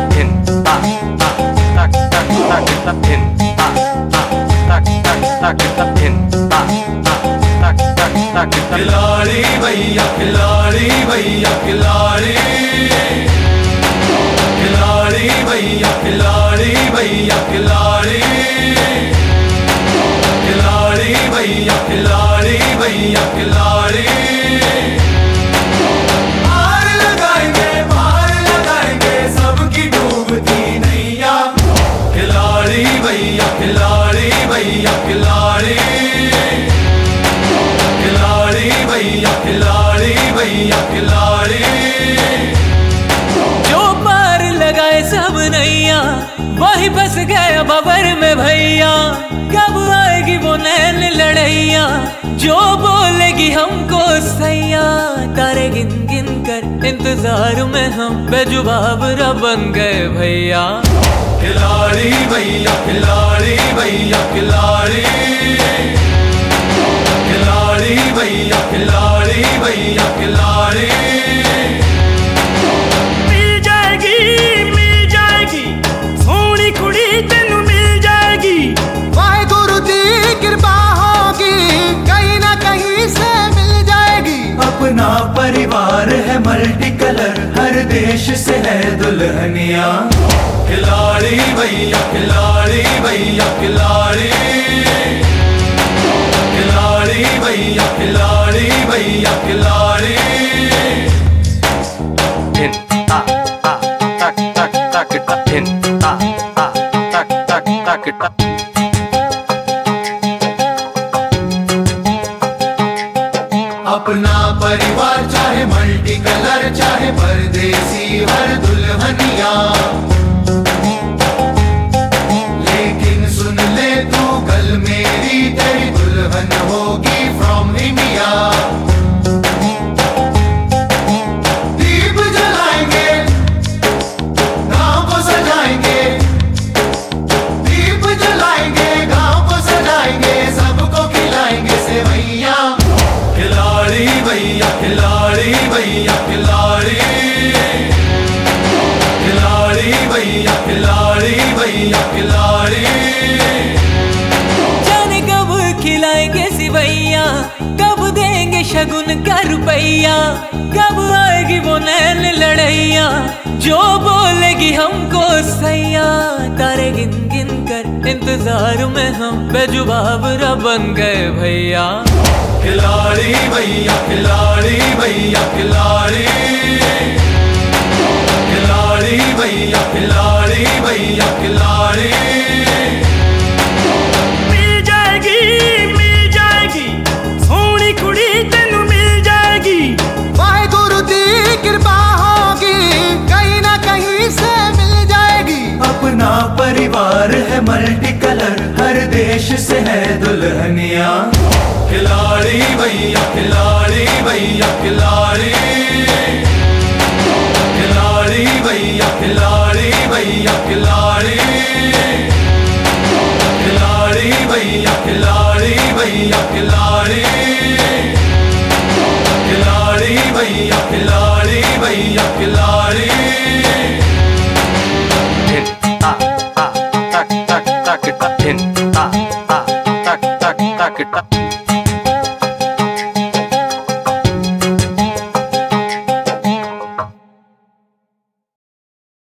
खिलाड़ी भैया खिलाड़ी भैया खिलाड़ी, खिलाड़ी भैया खिलाड़ी भैया खिलाड़ी, खिलाड़ी भैया खिलाड़ी भैया खिलाड़ी। मार लगाएंगे सबकी डूबती नैया। खिलाड़ी भैया खिलाड़ी भैया खिलाड़ी, खिलाड़ी भैया खिलाड़ी भैया खिलाड़ी। जो पार लगाए सब नैया वही फंस गया बबर में भैया। कब आएगी वो नैन लड़ैया जो बोलेगी हमको सैया। तारे गिन गिन कर इंतजार में हम बेजुबाब बन गए भैया। खिलाड़ी भैया खिलाड़ी भैया खिलाड़ी, खिलाड़ी भैया खिलाड़ी भैया खिलाड़ी। मिल जाएगी सोनी कुड़ी तेनू मिल जाएगी। वाहेगुरु दी कृपा होगी कहीं ना कहीं से मिल जाएगी। अपना परिवार है मल्टी कलर, हर देश से है दुल्हनिया। खिलाड़ी भैया खिलाड़ी भैया खिलाड़ी, खिलाड़ी भैया खिलाड़ी भैया खिलाड़ी। अपना परिवार चाहे मल्टी कलर चाहे परदेसी हर दुल्हनिया। लेकिन सुन ले तू कल मेरी तेरी दुल्हन होगी फ्रॉम इंडिया। दीप जलाएंगे गांव को सजाएंगे, दीप जलाएंगे गांव को सजाएंगे, सबको खिलाएंगे सेवैया। खिलाड़ी भैया खिलाड़ी भैया खिलाड़ी, खिलाड़ी भैया खिलाड़ी भैया खिलाड़ी। जाने कब खिलाएंगे सिवैया, कब देंगे शगुन का रुपैया। कब आएगी वो नैन लड़ैया जो बोलेगी हमको सैया। तारे गिन गिन कर इंतजार में हम बेजुबाब बन गए भैया। खिलाड़ी भैया खिलाड़ी भैया खिलाड़ी, खिलाड़ी भैया खिलाड़ी भैया खिलाड़ी। मिल जाएगी सोनी कुड़ी तेनू मिल जाएगी। वाहेगुरु दी कृपा होगी कहीं ना कहीं से मिल जाएगी। अपना परिवार है मल्टी कलर, हर देश से है दुल्हनिया। खिलाड़ी भैया खिलाड़ी भैया खिलाड़ी, खिलाड़ी भैया खिलाड़ी भैया खिलाड़ी, खिलाड़ी भैया खिलाड़ी भैया खिलाड़ी।